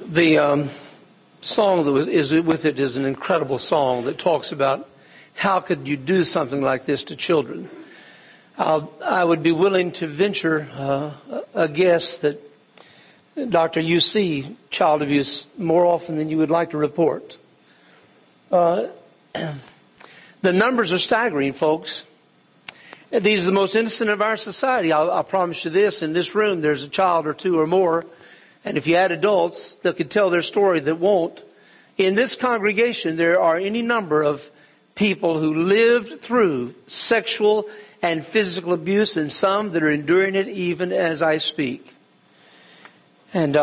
The song that is with it is an incredible song that talks about how could you do something like this to children. I would be willing to venture a guess that, Doctor, you see child abuse more often than you would like to report. The numbers are staggering, folks. These are the most innocent of our society. I promise you this, in this room there's a child or two or more, and if you add adults that could tell their story that won't. In this congregation there are any number of people who lived through sexual and physical abuse, and some that are enduring it even as I speak. And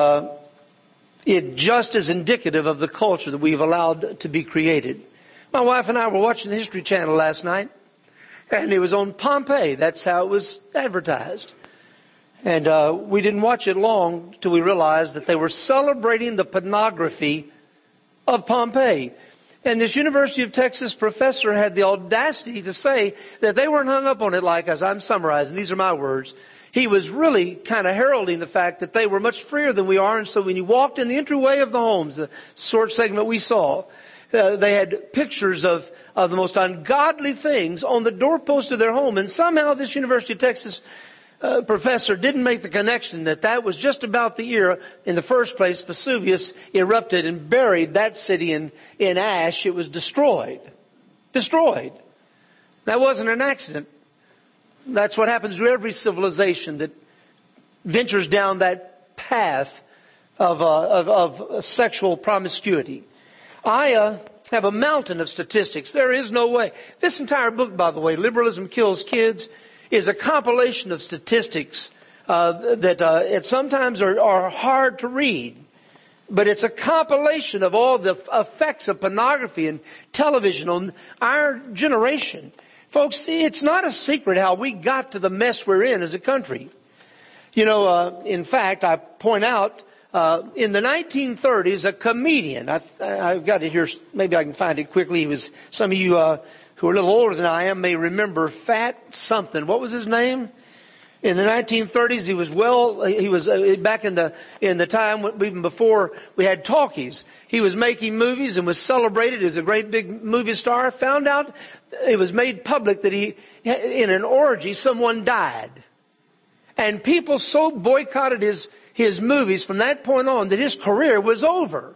it just is indicative of the culture that we've allowed to be created. My wife and I were watching the History Channel last night, and it was on Pompeii. That's how it was advertised. And we didn't watch it long till we realized that they were celebrating the pornography of Pompeii. And this University of Texas professor had the audacity to say that they weren't hung up on it like, as I'm summarizing, these are my words. He was really kind of heralding the fact that they were much freer than we are. And so when you walked in the entryway of the homes, the short segment we saw, they had pictures of the most ungodly things on the doorpost of their home. And somehow this University of Texas professor didn't make the connection that was just about the year, in the first place, Vesuvius erupted and buried that city in ash. It was destroyed. Destroyed. That wasn't an accident. That's what happens to every civilization that ventures down that path of sexual promiscuity. I have a mountain of statistics. There is no way. This entire book, by the way, Liberalism Kills Kids, is a compilation of statistics that sometimes are hard to read. But it's a compilation of all the effects of pornography and television on our generation. Folks, it's not a secret how we got to the mess we're in as a country. You know, in fact, I point out, in the 1930s, a comedian, I've got it here, maybe I can find it quickly. He was, some of you who are a little older than I am may remember Fat something. What was his name? In the 1930s, he was back in the time even before we had talkies. He was making movies and was celebrated as a great big movie star. Found out it was made public that in an orgy, someone died. And people so boycotted his movies from that point on that his career was over.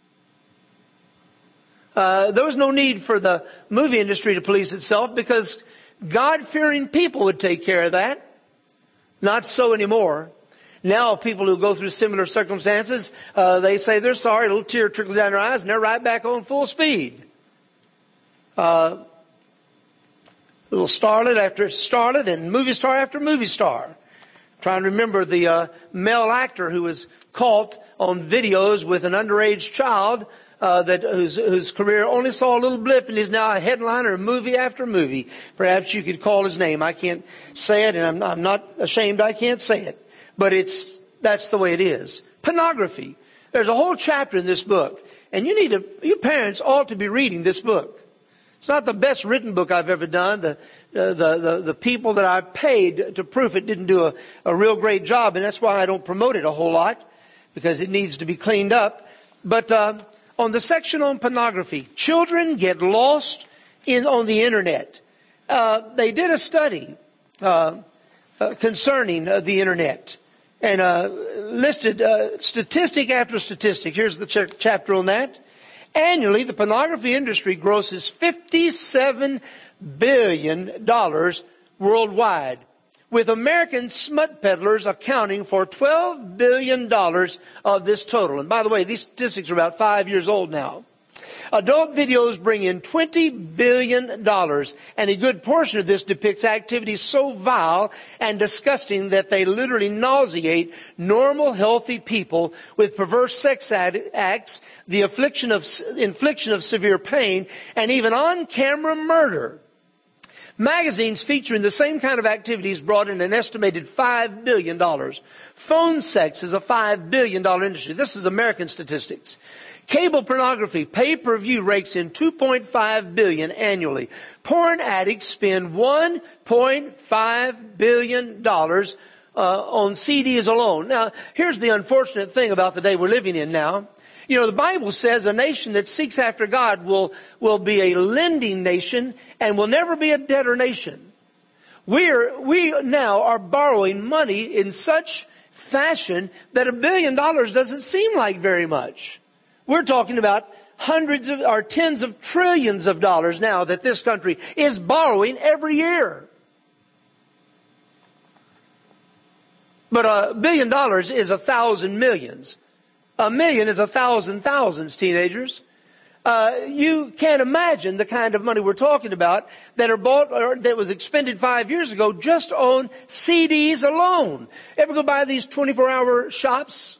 There was no need for the movie industry to police itself because God-fearing people would take care of that. Not so anymore. Now people who go through similar circumstances, they say they're sorry, a little tear trickles down their eyes, and they're right back on full speed. Little starlet after starlet and movie star after movie star. Trying to remember the male actor who was caught on videos with an underage child whose career only saw a little blip, and is now a headliner of movie after movie. Perhaps you could call his name. I can't say it, and I'm not ashamed I can't say it. But that's the way it is. Pornography. There's a whole chapter in this book, and you parents ought to be reading this book. It's not the best written book I've ever done. The people that I paid to proof it didn't do a real great job, and that's why I don't promote it a whole lot, because it needs to be cleaned up. But on the section on pornography, children get lost on the internet. They did a study concerning the internet and listed statistic after statistic. Here's the chapter on that. Annually, the pornography industry grosses $57 billion worldwide, with American smut peddlers accounting for $12 billion of this total. And by the way, these statistics are about 5 years old now. Adult videos bring in $20 billion, and a good portion of this depicts activities so vile and disgusting that they literally nauseate normal, healthy people with perverse sex acts, the infliction of severe pain, and even on-camera murder. Magazines featuring the same kind of activities brought in an estimated $5 billion. Phone sex is a $5 billion industry. This is American statistics. Cable pornography, pay-per-view, rakes in $2.5 billion annually. Porn addicts spend $1.5 billion on CDs alone. Now, here's the unfortunate thing about the day we're living in now. You know, the Bible says a nation that seeks after God will be a lending nation and will never be a debtor nation. We now are borrowing money in such fashion that $1 billion doesn't seem like very much. We're talking about hundreds of or tens of trillions of dollars now that this country is borrowing every year. But $1 billion is 1,000 millions. A million is 1,000 thousands, teenagers. You can't imagine the kind of money we're talking about that are bought or that was expended 5 years ago just on CDs alone. Ever go by these 24-hour shops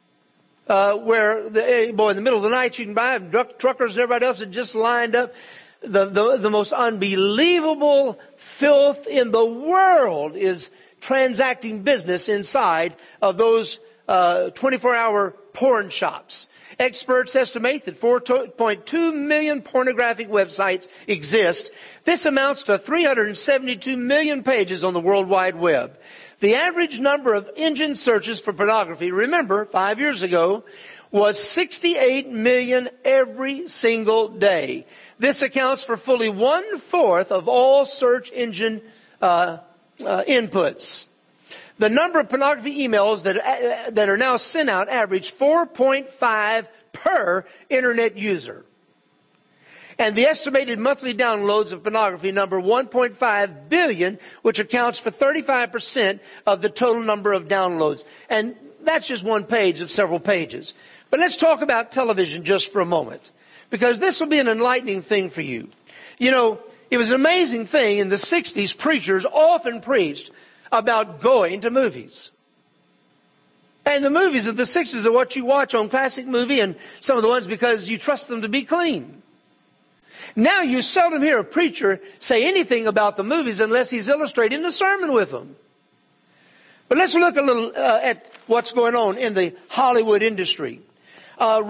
where in the middle of the night you can buy them, truckers and everybody else are just lined up. The most unbelievable filth in the world is transacting business inside of those 24-hour porn shops. Experts estimate that 4.2 million pornographic websites exist. This amounts to 372 million pages on the World Wide Web. The average number of engine searches for pornography, remember, 5 years ago, was 68 million every single day. This accounts for fully 1/4 of all search engine inputs. The number of pornography emails that are now sent out average 4.5 per internet user. And the estimated monthly downloads of pornography number 1.5 billion, which accounts for 35% of the total number of downloads. And that's just one page of several pages. But let's talk about television just for a moment, because this will be an enlightening thing for you. You know, it was an amazing thing in the 60s. Preachers often preached about going to movies. And the movies of the 60s are what you watch on Classic Movie and some of the ones because you trust them to be clean. Now you seldom hear a preacher say anything about the movies unless he's illustrating the sermon with them. But let's look a little at what's going on in the Hollywood industry. S.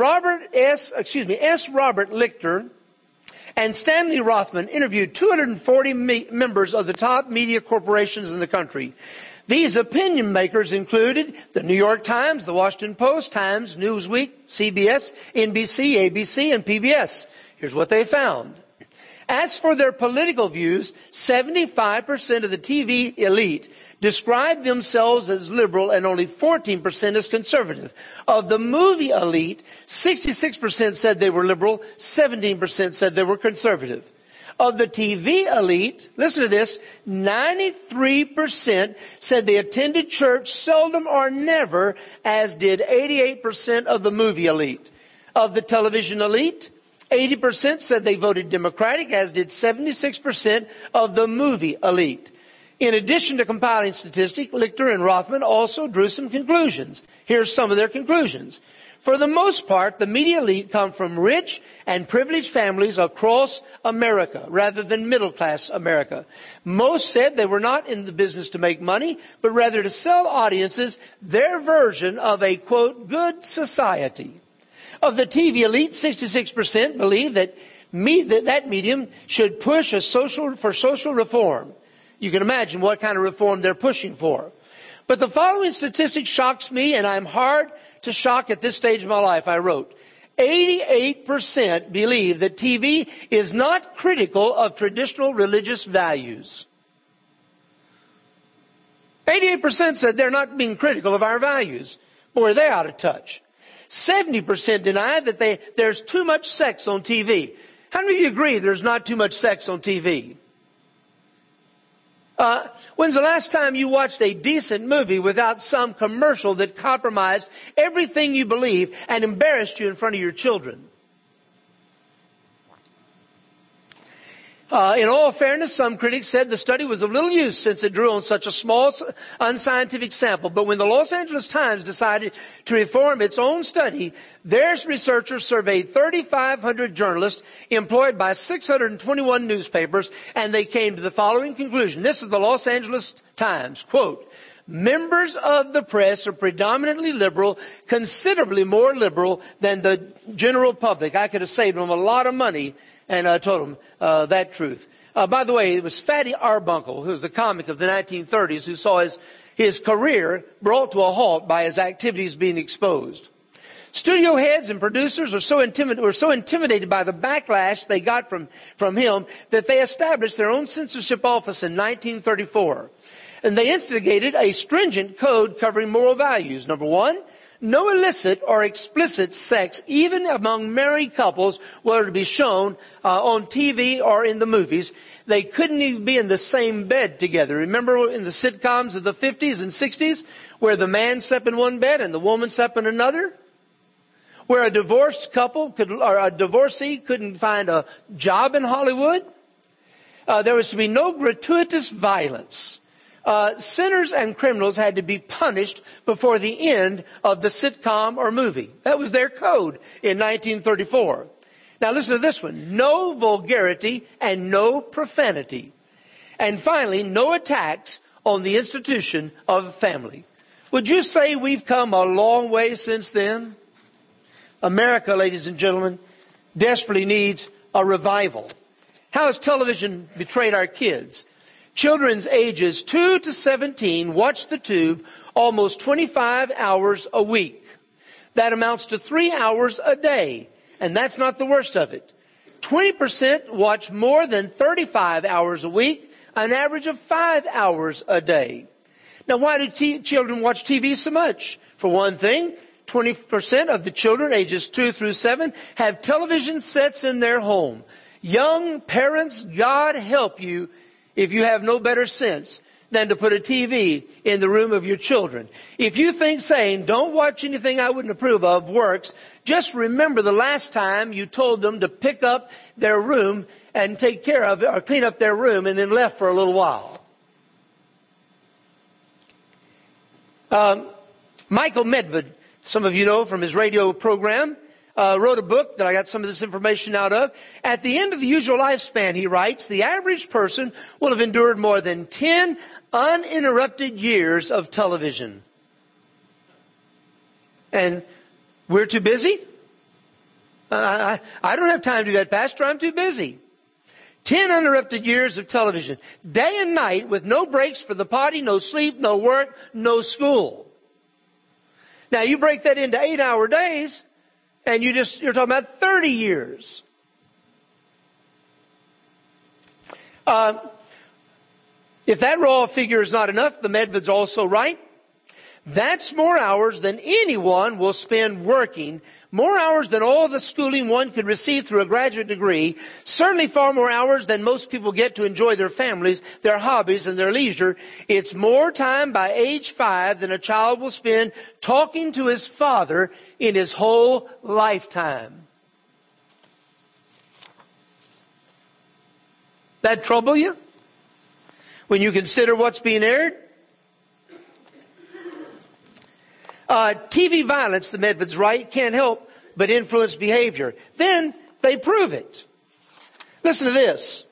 Robert Lichter and Stanley Rothman interviewed 240 members of the top media corporations in the country. These opinion makers included the New York Times, the Washington Post, Times, Newsweek, CBS, NBC, ABC, and PBS. Here's what they found. As for their political views, 75% of the TV elite described themselves as liberal and only 14% as conservative. Of the movie elite, 66% said they were liberal, 17% said they were conservative. Of the TV elite, listen to this, 93% said they attended church seldom or never, as did 88% of the movie elite. Of the television elite, 80% said they voted Democratic, as did 76% of the movie elite. In addition to compiling statistics, Lichter and Rothman also drew some conclusions. Here's some of their conclusions. For the most part, the media elite come from rich and privileged families across America, rather than middle-class America. Most said they were not in the business to make money, but rather to sell audiences their version of a, quote, good society. Of the TV elite, 66% believe that that medium should push for social reform. You can imagine what kind of reform they're pushing for. But the following statistic shocks me, and I'm hard to shock at this stage of my life. I wrote, 88% believe that TV is not critical of traditional religious values. 88% said they're not being critical of our values. Boy, are they out of touch. 70% deny that there's too much sex on TV. How many of you agree there's not too much sex on TV? When's the last time you watched a decent movie without some commercial that compromised everything you believe and embarrassed you in front of your children? In all fairness, some critics said the study was of little use since it drew on such a small, unscientific sample. But when the Los Angeles Times decided to reform its own study, their researchers surveyed 3,500 journalists employed by 621 newspapers, and they came to the following conclusion. This is the Los Angeles Times, quote, members of the press are predominantly liberal, considerably more liberal than the general public. I could have saved them a lot of money. And I told him that truth. By the way, it was Fatty Arbuckle, who was the comic of the 1930s, who saw his his career brought to a halt by his activities being exposed. Studio heads and producers were so intimidated by the backlash they got from him that they established their own censorship office in 1934. And they instigated a stringent code covering moral values. Number one, no illicit or explicit sex, even among married couples, were to be shown on TV or in the movies. They couldn't even be in the same bed together. Remember in the sitcoms of the 50s and 60s where the man slept in one bed and the woman slept in another? Where a divorced couple or a divorcee couldn't find a job in Hollywood? There was to be no gratuitous violence. Sinners and criminals had to be punished before the end of the sitcom or movie. That was their code in 1934. Now listen to this one. No vulgarity and no profanity. And finally, no attacks on the institution of family. Would you say we've come a long way since then? America, ladies and gentlemen, desperately needs a revival. How has television betrayed our kids? Children's ages 2 to 17 watch the tube almost 25 hours a week. That amounts to 3 hours a day. And that's not the worst of it. 20% watch more than 35 hours a week, an average of 5 hours a day. Now, why do children watch TV so much? For one thing, 20% of the children ages 2 through 7 have television sets in their home. Young parents, God help you if you have no better sense than to put a TV in the room of your children. If you think saying, don't watch anything I wouldn't approve of works, just remember the last time you told them to pick up their room and take care of it or clean up their room and then left for a little while. Michael Medved, some of you know from his radio program, wrote a book that I got some of this information out of. At the end of the usual lifespan, he writes, the average person will have endured more than 10 uninterrupted years of television. And we're too busy? I don't have time to do that, Pastor. I'm too busy. 10 uninterrupted years of television. Day and night with no breaks for the potty, no sleep, no work, no school. Now you break that into 8-hour days, and you're talking about 30 years. If that raw figure is not enough, the Medved's also right. That's more hours than anyone will spend working, more hours than all the schooling one could receive through a graduate degree, certainly far more hours than most people get to enjoy their families, their hobbies, and their leisure. It's more time by age 5 than a child will spend talking to his father in his whole lifetime. That trouble you? When you consider what's being aired? TV violence, the Medved's right, can't help but influence behavior. Then they prove it. Listen to this.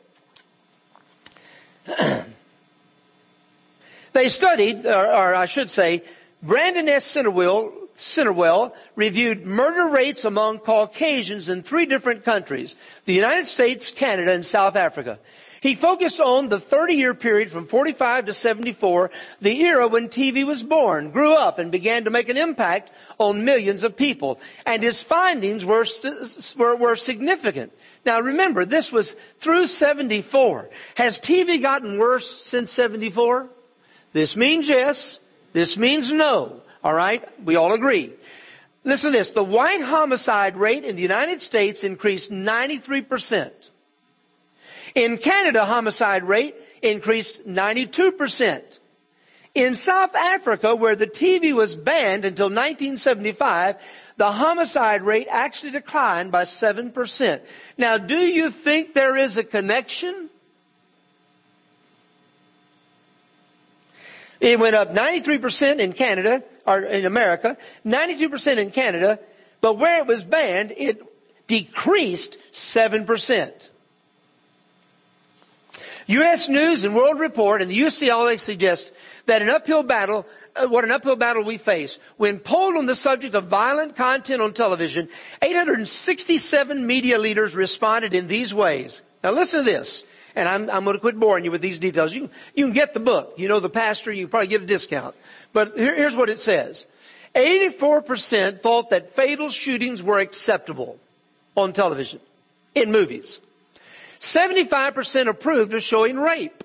They studied, or I should say, Brandon S. Centerwell reviewed murder rates among Caucasians in 3 different countries, the United States, Canada, and South Africa. He focused on the 30-year period from 45 to 74, the era when TV was born, grew up, and began to make an impact on millions of people. And his findings were significant. Now remember, this was through 74. Has TV gotten worse since 74? This means yes. This means no. All right? We all agree. Listen to this. The white homicide rate in the United States increased 93%. In Canada, homicide rate increased 92%. In South Africa, where the TV was banned until 1975, the homicide rate actually declined by 7%. Now, do you think there is a connection? It went up 93% in Canada, or in America, 92% in Canada, but where it was banned, it decreased 7%. U.S. News and World Report and the UCLA suggest that an uphill battle we face. When polled on the subject of violent content on television, 867 media leaders responded in these ways. Now listen to this. And I'm going to quit boring you with these details. You can get the book. You know the pastor, you can probably get a discount. But here's what it says. 84% thought that fatal shootings were acceptable on television, in movies. 75% approved of showing rape.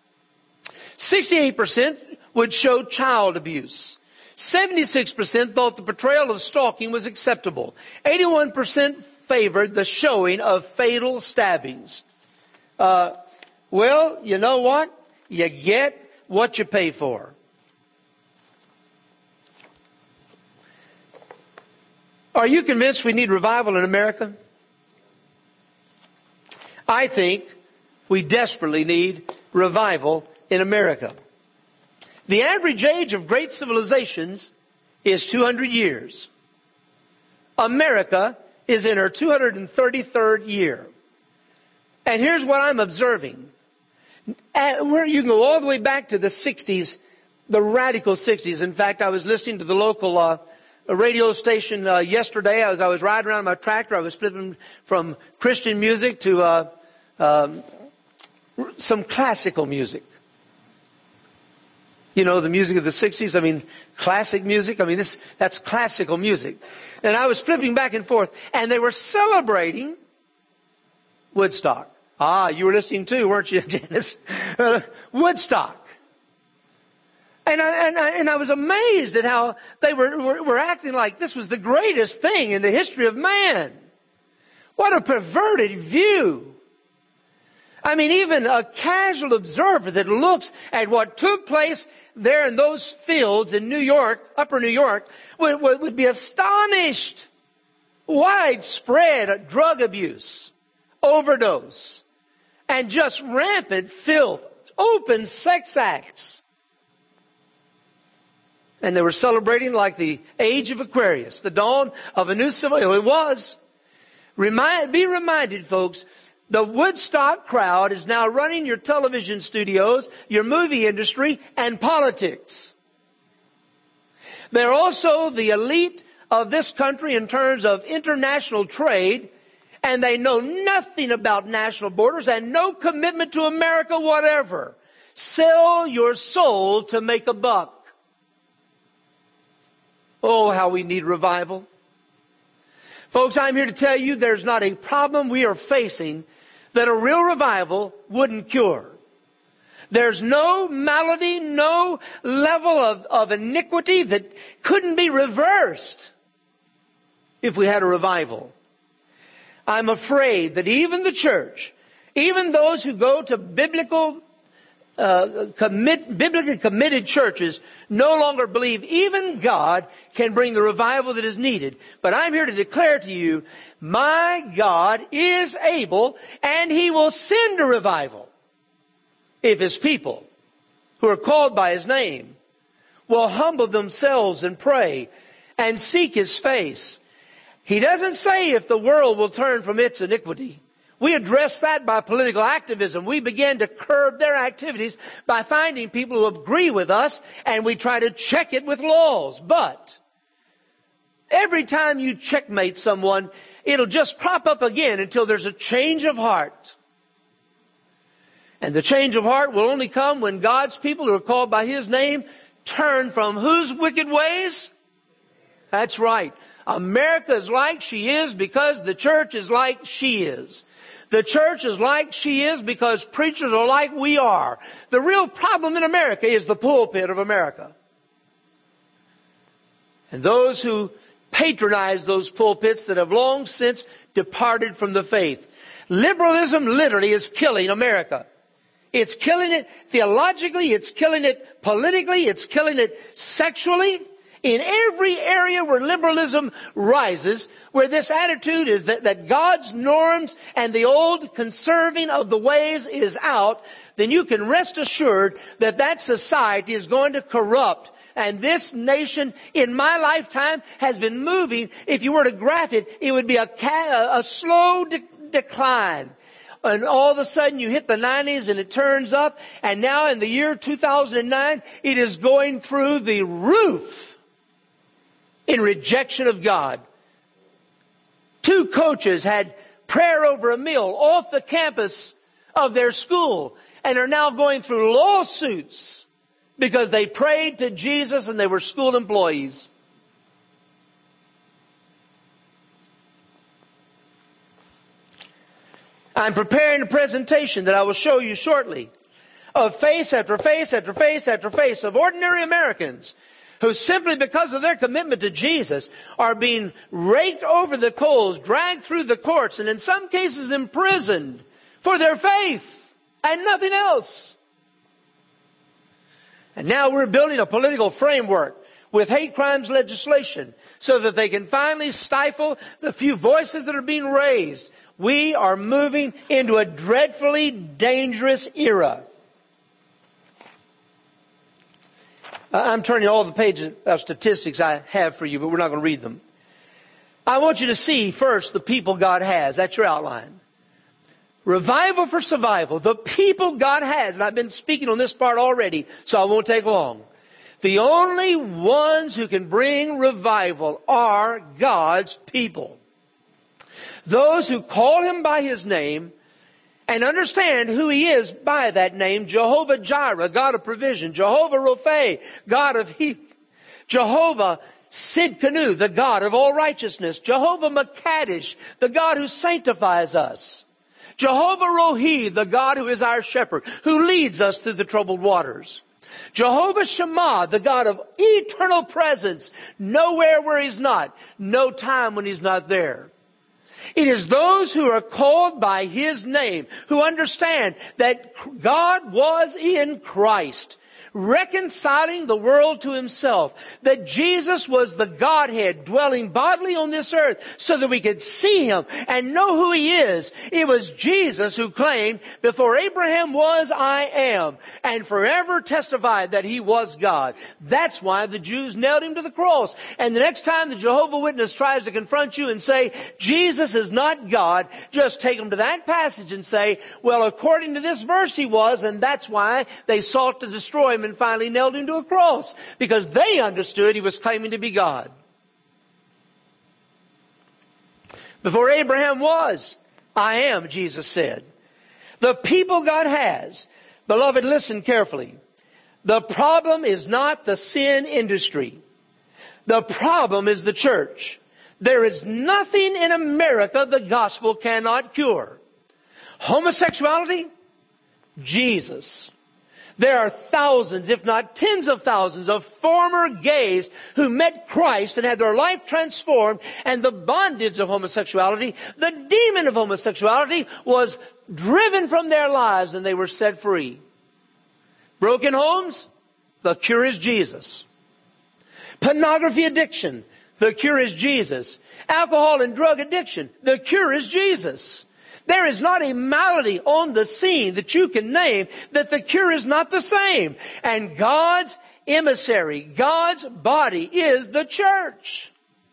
68% would show child abuse. 76% thought the portrayal of stalking was acceptable. 81% favored the showing of fatal stabbings. Well, you know what? You get what you pay for. Are you convinced we need revival in America? I think we desperately need revival in America. The average age of great civilizations is 200 years. America is in her 233rd year. And here's what I'm observing. Where you can go all the way back to the 60s, the radical 60s. In fact, I was listening to the local radio station yesterday. As I was riding around my tractor, I was flipping from Christian music to some classical music. You know, the music of the 60s. I mean, classic music. I mean, that's classical music. And I was flipping back and forth, and they were celebrating Woodstock. Ah, you were listening too, weren't you, Janice? Woodstock. And I was amazed at how they were acting like this was the greatest thing in the history of man. What a perverted view. I mean, even a casual observer that looks at what took place there in those fields in New York, upper New York, would be astonished. Widespread drug abuse, overdose, and just rampant filth, open sex acts. And they were celebrating like the age of Aquarius, the dawn of a new civilization. It was. Be reminded, folks, the Woodstock crowd is now running your television studios, your movie industry, and politics. They're also the elite of this country in terms of international trade, and they know nothing about national borders and no commitment to America whatever. Sell your soul to make a buck. Oh, how we need revival. Folks, I'm here to tell you there's not a problem we are facing that a real revival wouldn't cure. There's no malady, no level of iniquity that couldn't be reversed if we had a revival. I'm afraid that even the church, even those who go to biblically committed churches no longer believe even God can bring the revival that is needed. But I'm here to declare to you, my God is able, and He will send a revival if His people who are called by His name will humble themselves and pray and seek His face. He doesn't say if the world will turn from its iniquity. We address that by political activism. We begin to curb their activities by finding people who agree with us, and we try to check it with laws. But every time you checkmate someone, it'll just crop up again until there's a change of heart. And the change of heart will only come when God's people who are called by His name turn from whose wicked ways? That's right. America is like she is because the church is like she is. The church is like she is because preachers are like we are. The real problem in America is the pulpit of America. And those who patronize those pulpits that have long since departed from the faith. Liberalism literally is killing America. It's killing it theologically, it's killing it politically, it's killing it sexually. In every area where liberalism rises, where this attitude is that God's norms and the old conserving of the ways is out, then you can rest assured that that society is going to corrupt. And this nation in my lifetime has been moving. If you were to graph it, it would be a slow decline. And all of a sudden you hit the 90s and it turns up. And now in the year 2009, it is going through the roof in rejection of God. 2 coaches had prayer over a meal off the campus of their school and are now going through lawsuits because they prayed to Jesus and they were school employees. I'm preparing a presentation that I will show you shortly of face after face after face after face of ordinary Americans who simply because of their commitment to Jesus are being raked over the coals, dragged through the courts, and in some cases imprisoned for their faith and nothing else. And now we're building a political framework with hate crimes legislation so that they can finally stifle the few voices that are being raised. We are moving into a dreadfully dangerous era. I'm turning all the pages of statistics I have for you, but we're not going to read them. I want you to see first the people God has. That's your outline. Revival for survival. The people God has. And I've been speaking on this part already, so I won't take long. The only ones who can bring revival are God's people. Those who call Him by His name and understand who He is by that name. Jehovah Jireh, God of provision. Jehovah Rophe, God of healing. Jehovah Sidkenu, the God of all righteousness. Jehovah Makadish, the God who sanctifies us. Jehovah Rohi, the God who is our shepherd, who leads us through the troubled waters. Jehovah Shammah, the God of eternal presence, nowhere where He's not, no time when He's not there. It is those who are called by His name, who understand that God was in Christ, reconciling the world to Himself, that Jesus was the Godhead dwelling bodily on this earth so that we could see Him and know who He is. It was Jesus who claimed, before Abraham was, I am, and forever testified that He was God. That's why the Jews nailed Him to the cross. And the next time the Jehovah Witness tries to confront you and say, Jesus is not God, just take them to that passage and say, well, according to this verse He was, and that's why they sought to destroy Him and finally nailed Him to a cross, because they understood He was claiming to be God. Before Abraham was, I am, Jesus said. The people God has, beloved, listen carefully. The problem is not the sin industry. The problem is the church. There is nothing in America the gospel cannot cure. Homosexuality? Jesus. There are thousands, if not tens of thousands, of former gays who met Christ and had their life transformed, and the bondage of homosexuality, the demon of homosexuality, was driven from their lives and they were set free. Broken homes? The cure is Jesus. Pornography addiction? The cure is Jesus. Alcohol and drug addiction? The cure is Jesus. There is not a malady on the scene that you can name that the cure is not the same. And God's emissary, God's body is the church.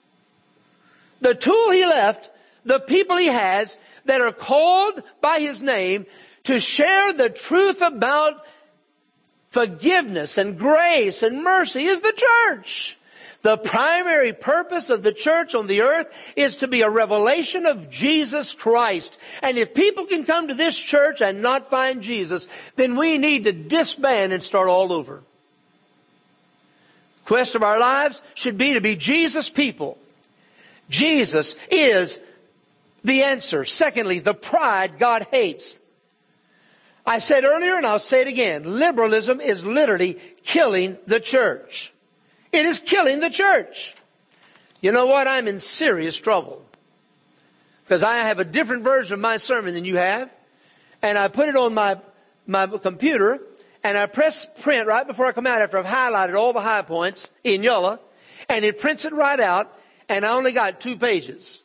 The tool He left, the people He has that are called by His name to share the truth about forgiveness and grace and mercy is the church. The primary purpose of the church on the earth is to be a revelation of Jesus Christ. And if people can come to this church and not find Jesus, then we need to disband and start all over. The quest of our lives should be to be Jesus people. Jesus is the answer. Secondly, the pride God hates. I said earlier, and I'll say it again, liberalism is literally killing the church. It is killing the church. You know what? I'm in serious trouble. Because I have a different version of my sermon than you have. And I put it on my computer. And I press print right before I come out after I've highlighted all the high points in yellow. And it prints it right out. And I only got 2 pages.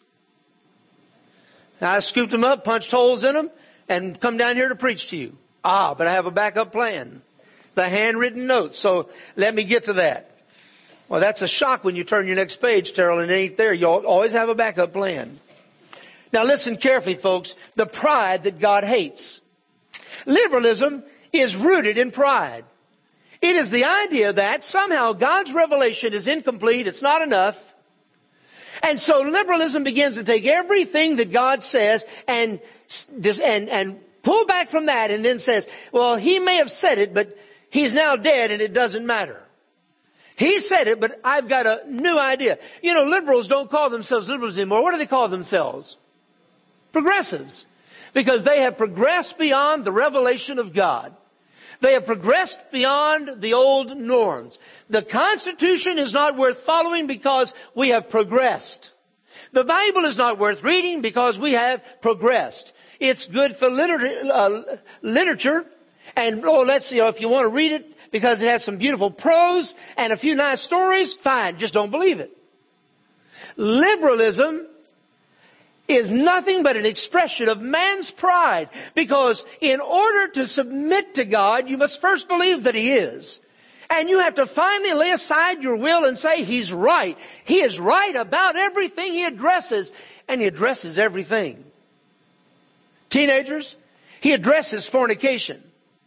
I scooped them up, punched holes in them, and come down here to preach to you. But I have a backup plan. The handwritten notes. So let me get to that. Well, that's a shock when you turn your next page, Terrell, and it ain't there. You'll always have a backup plan. Now listen carefully, folks. The pride that God hates. Liberalism is rooted in pride. It is the idea that somehow God's revelation is incomplete. It's not enough. And so liberalism begins to take everything that God says and pull back back from that and then says, well, he may have said it, but he's now dead and it doesn't matter. He said it, but I've got a new idea. You know, liberals don't call themselves liberals anymore. What do they call themselves? Progressives. Because they have progressed beyond the revelation of God. They have progressed beyond the old norms. The Constitution is not worth following because we have progressed. The Bible is not worth reading because we have progressed. It's good for literature. And, let's see, if you want to read it because it has some beautiful prose and a few nice stories, fine, just don't believe it. Liberalism is nothing but an expression of man's pride, because in order to submit to God, you must first believe that He is. And you have to finally lay aside your will and say, He's right. He is right about everything He addresses, and He addresses everything. Teenagers, He addresses fornication.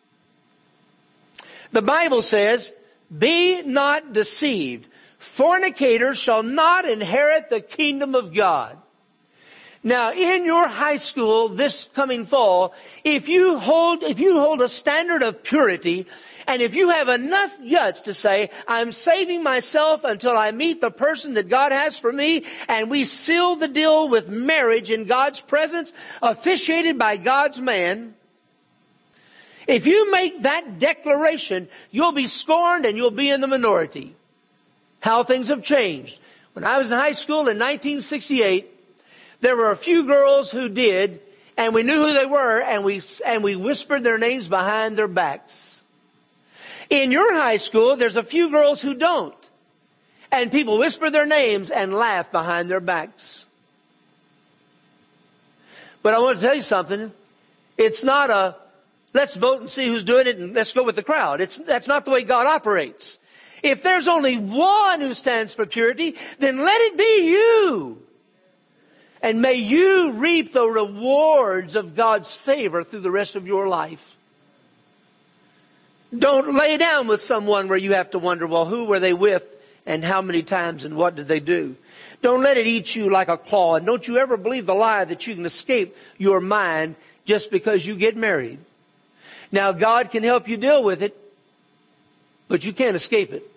The Bible says, be not deceived. Fornicators shall not inherit the kingdom of God. Now, in your high school this coming fall, if you hold a standard of purity, and if you have enough guts to say, I'm saving myself until I meet the person that God has for me, and we seal the deal with marriage in God's presence, officiated by God's man, if you make that declaration, you'll be scorned and you'll be in the minority. How things have changed. When I was in high school in 1968, there were a few girls who did, and we knew who they were, and we whispered their names behind their backs. In your high school, there's a few girls who don't, and people whisper their names and laugh behind their backs. But I want to tell you something. It's not a, let's vote and see who's doing it and let's go with the crowd. That's not the way God operates. If there's only one who stands for purity, then let it be you. And may you reap the rewards of God's favor through the rest of your life. Don't lay down with someone where you have to wonder, well, who were they with and how many times and what did they do? Don't let it eat you like a claw. And don't you ever believe the lie that you can escape your mind just because you get married. Now, God can help you deal with it, but you can't escape it.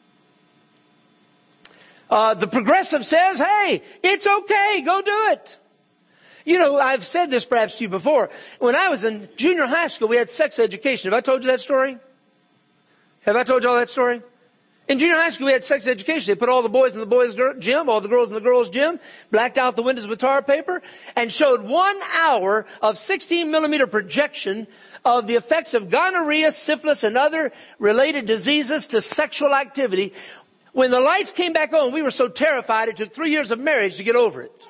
The progressive says, hey, it's okay, go do it. You know, I've said this perhaps to you before. When I was in junior high school, we had sex education. Have I told you that story? Have I told you all that story? In junior high school, we had sex education. They put all the boys in the boys' gym, all the girls in the girls' gym, blacked out the windows with tar paper, and showed 1 hour of 16-millimeter projection of the effects of gonorrhea, syphilis, and other related diseases to sexual activity. When the lights came back on, we were so terrified it took 3 years of marriage to get over it.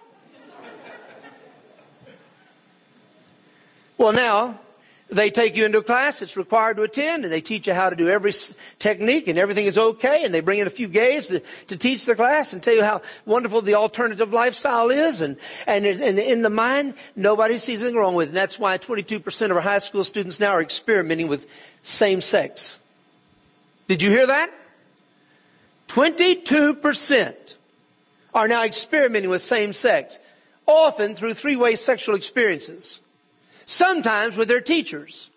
Well, now, they take you into a class that's required to attend, and they teach you how to do every technique, and everything is okay, and they bring in a few gays to teach the class and tell you how wonderful the alternative lifestyle is, and in the mind, nobody sees anything wrong with it. And that's why 22% of our high school students now are experimenting with same sex. Did you hear that? 22% are now experimenting with same sex, often through three-way sexual experiences. Sometimes with their teachers.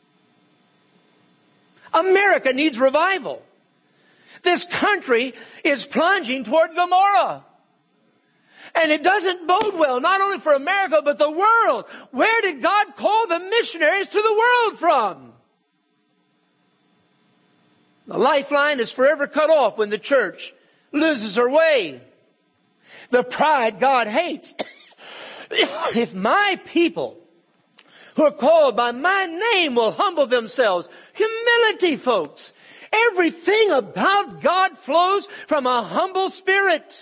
America needs revival. This country is plunging toward Gomorrah. And it doesn't bode well, not only for America, but the world. Where did God call the missionaries to the world from? The lifeline is forever cut off when the church loses her way. The pride God hates. If my people who are called by my name will humble themselves. Humility, folks. Everything about God flows from a humble spirit.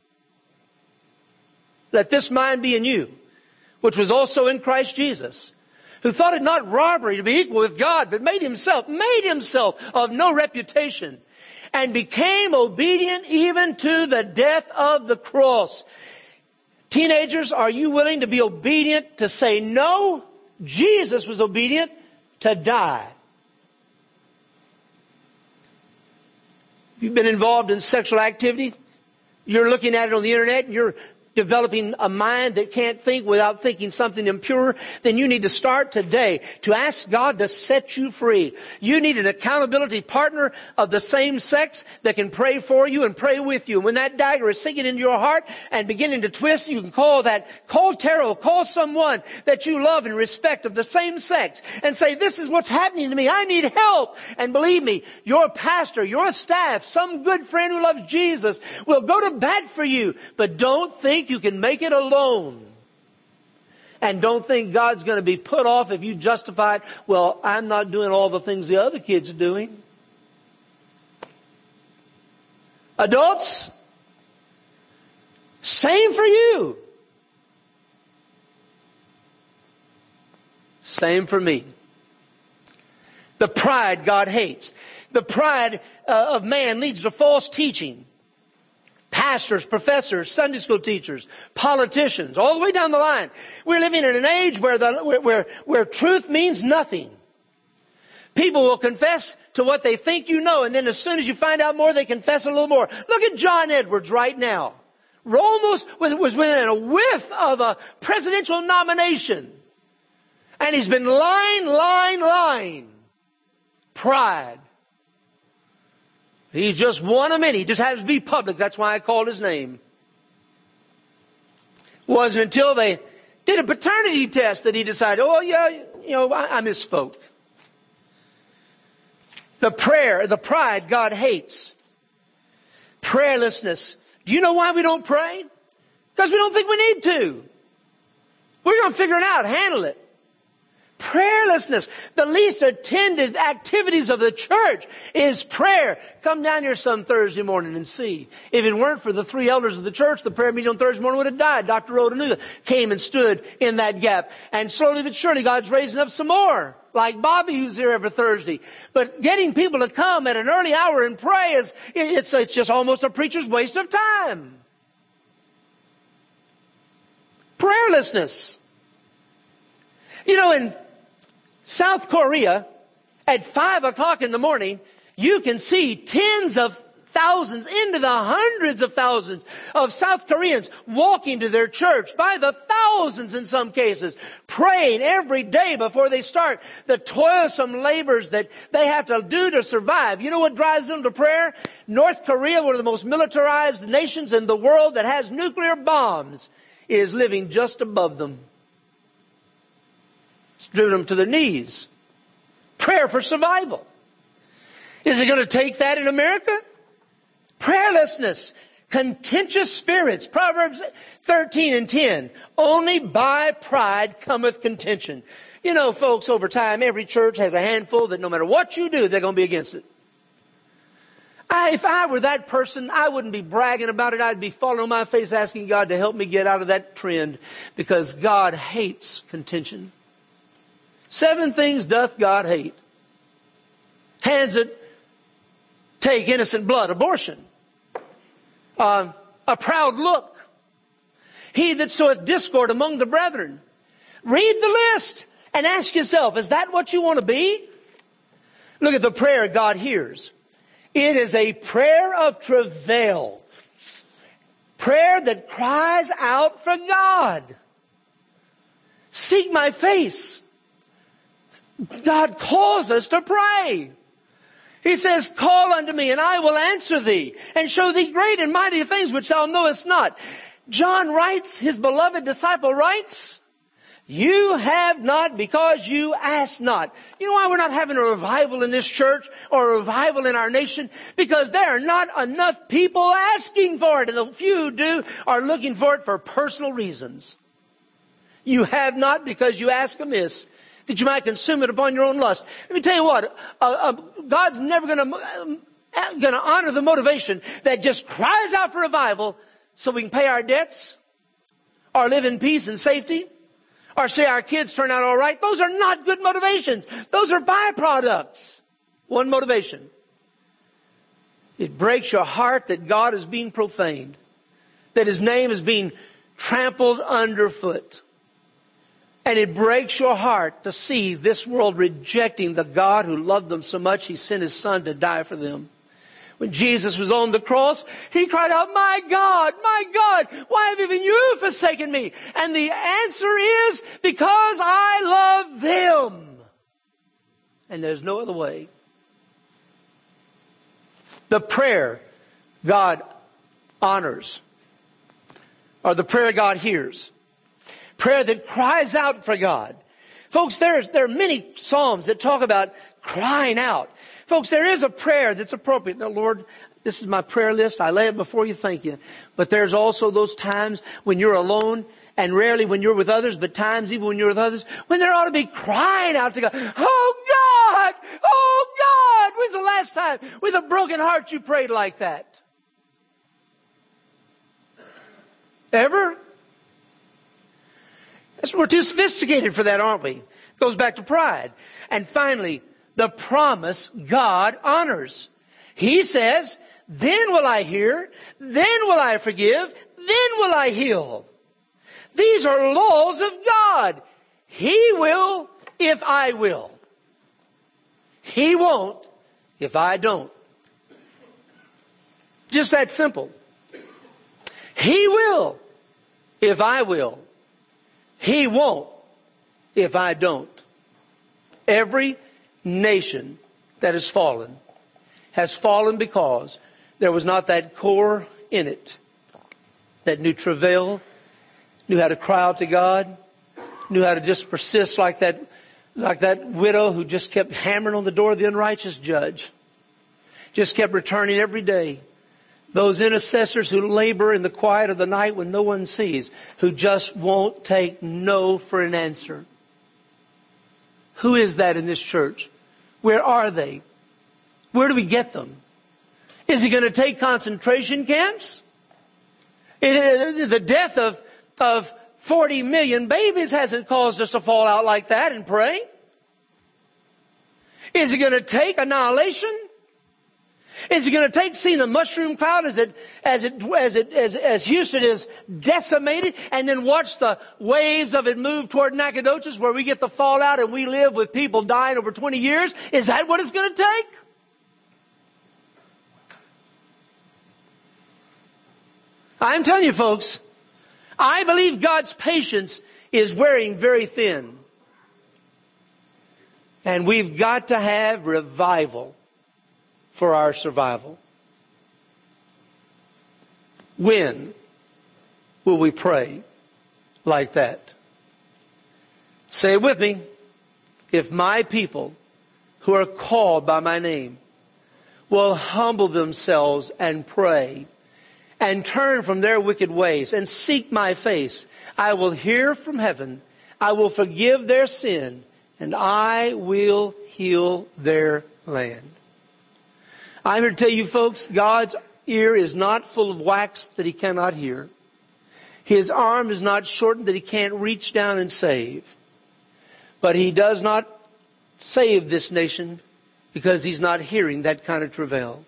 Let this mind be in you, which was also in Christ Jesus, who thought it not robbery to be equal with God, but made himself of no reputation, and became obedient even to the death of the cross. Teenagers, are you willing to be obedient to say no? Jesus was obedient to die. If you've been involved in sexual activity, you're looking at it on the internet, and you're developing a mind that can't think without thinking something impure, then you need to start today to ask God to set you free. You need an accountability partner of the same sex that can pray for you and pray with you. When that dagger is sinking into your heart and beginning to twist, you can call tarot, call someone that you love and respect of the same sex and say, this is what's happening to me. I need help. And believe me, your pastor, your staff, some good friend who loves Jesus will go to bat for you. But don't think you can make it alone. And don't think God's going to be put off if you justify it. Well, I'm not doing all the things the other kids are doing. Adults, same for you. Same for me. The pride God hates. The pride of man leads to false teaching. Pastors, professors, Sunday school teachers, politicians, all the way down the line. We're living in an age where truth means nothing. People will confess to what they think you know, and then as soon as you find out more, they confess a little more. Look at John Edwards right now. Almost was within a whiff of a presidential nomination. And he's been lying. Pride. He's just one of many. He just happens to be public. That's why I called his name. Wasn't until they did a paternity test that he decided, I misspoke. The pride God hates. Prayerlessness. Do you know why we don't pray? Because we don't think we need to. We're going to figure it out, handle it. Prayerlessness. The least attended activities of the church is prayer. Come down here some Thursday morning and see. If it weren't for the 3 elders of the church, the prayer meeting on Thursday morning would have died. Dr. Rhoda came and stood in that gap. And slowly but surely God's raising up some more. Like Bobby, who's here every Thursday. But getting people to come at an early hour and pray it's just almost a preacher's waste of time. Prayerlessness. You know, in South Korea, at 5 o'clock in the morning, you can see tens of thousands, into the hundreds of thousands of South Koreans walking to their church, by the thousands in some cases, praying every day before they start the toilsome labors that they have to do to survive. You know what drives them to prayer? North Korea, one of the most militarized nations in the world that has nuclear bombs, is living just above them. It's driven them to their knees. Prayer for survival. Is it going to take that in America? Prayerlessness. Contentious spirits. Proverbs 13:10. Only by pride cometh contention. You know, folks, over time, every church has a handful that no matter what you do, they're going to be against it. If I were that person, I wouldn't be bragging about it. I'd be falling on my face asking God to help me get out of that trend, because God hates contention. 7 things doth God hate. Hands that take innocent blood, abortion. A proud look. He that soweth discord among the brethren. Read the list and ask yourself, is that what you want to be? Look at the prayer God hears. It is a prayer of travail. Prayer that cries out for God. Seek my face. God calls us to pray. He says, call unto me and I will answer thee and show thee great and mighty things which thou knowest not. John writes, his beloved disciple writes, you have not because you ask not. You know why we're not having a revival in this church or a revival in our nation? Because there are not enough people asking for it. And the few who do are looking for it for personal reasons. You have not because you ask amiss, that you might consume it upon your own lust. Let me tell you what, God's never going to honor the motivation that just cries out for revival so we can pay our debts or live in peace and safety or say our kids turn out all right. Those are not good motivations. Those are byproducts. One motivation. It breaks your heart that God is being profaned, that His name is being trampled underfoot. And it breaks your heart to see this world rejecting the God who loved them so much He sent His Son to die for them. When Jesus was on the cross, He cried out, my God, why have even you forsaken me? And the answer is, because I love them. And there's no other way. The prayer God honors, or the prayer God hears. Prayer that cries out for God. Folks, there are many Psalms that talk about crying out. Folks, there is a prayer that's appropriate. Now, Lord, this is my prayer list. I lay it before you, thank you. But there's also those times when you're alone, and rarely when you're with others, but times even when you're with others, when there ought to be crying out to God. Oh God! Oh God! When's the last time with a broken heart you prayed like that? Ever? We're too sophisticated for that, aren't we? Goes back to pride. And finally, the promise God honors. He says, then will I hear, then will I forgive, then will I heal. These are laws of God. He will if I will. He won't if I don't. Just that simple. He will if I will. He won't if I don't. Every nation that has fallen because there was not that core in it that knew travail, knew how to cry out to God, knew how to just persist like that widow who just kept hammering on the door of the unrighteous judge. Just kept returning every day. Those intercessors who labor in the quiet of the night when no one sees, who just won't take no for an answer. Who is that in this church? Where are they? Where do we get them? Is he going to take concentration camps? The death of 40 million babies hasn't caused us to fall out like that and pray. Is he going to take annihilation? Is he going to take seeing the mushroom cloud as Houston is decimated, and then watch the waves of it move toward Nacogdoches where we get the fallout and we live with people dying over 20 years? Is that what it's going to take? I'm telling you, folks, I believe God's patience is wearing very thin. And we've got to have revival for our survival. When will we pray like that? Say it with me. If my people who are called by my name will humble themselves and pray and turn from their wicked ways and seek my face, I will hear from heaven, I will forgive their sin, and I will heal their land. I'm here to tell you, folks, God's ear is not full of wax that he cannot hear. His arm is not shortened that he can't reach down and save. But he does not save this nation because he's not hearing that kind of travail.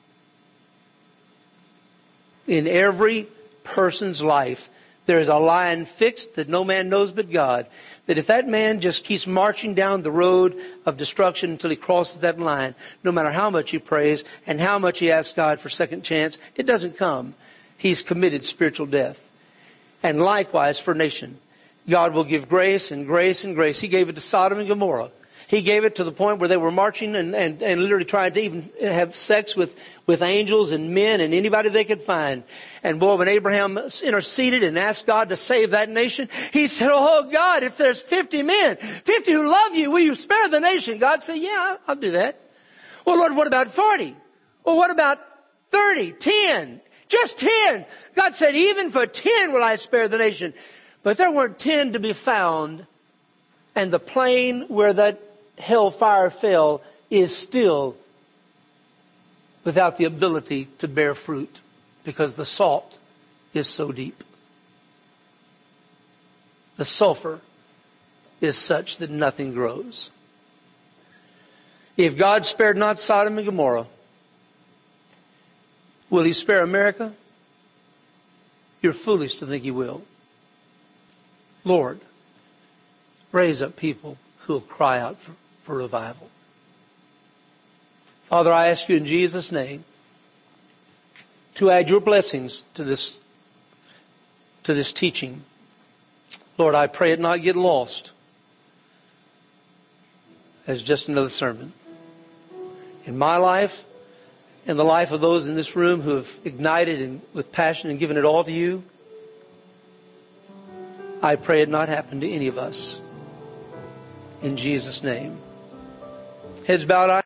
In every person's life, there is a line fixed that no man knows but God. That if that man just keeps marching down the road of destruction until he crosses that line, no matter how much he prays and how much he asks God for second chance, it doesn't come. He's committed spiritual death. And likewise for nation, God will give grace and grace and grace. He gave it to Sodom and Gomorrah. He gave it to the point where they were marching and literally trying to even have sex with angels and men and anybody they could find. And boy, when Abraham interceded and asked God to save that nation, he said, oh God, if there's 50 men, 50 who love you, will you spare the nation? God said, yeah, I'll do that. Well, Lord, what about 40? Well, what about 30, 10? Just 10. God said, even for 10 will I spare the nation. But there weren't 10 to be found. And the plain where that hellfire fell is still without the ability to bear fruit because the salt is so deep. The sulfur is such that nothing grows. If God spared not Sodom and Gomorrah, will he spare America? You're foolish to think he will. Lord, raise up people who will cry out for revival. Father, I ask you in Jesus' name to add your blessings to this teaching. Lord, I pray it not get lost as just another sermon. In my life, in the life of those in this room who have ignited and with passion and given it all to you, I pray it not happen to any of us. In Jesus' name. Heads bowed.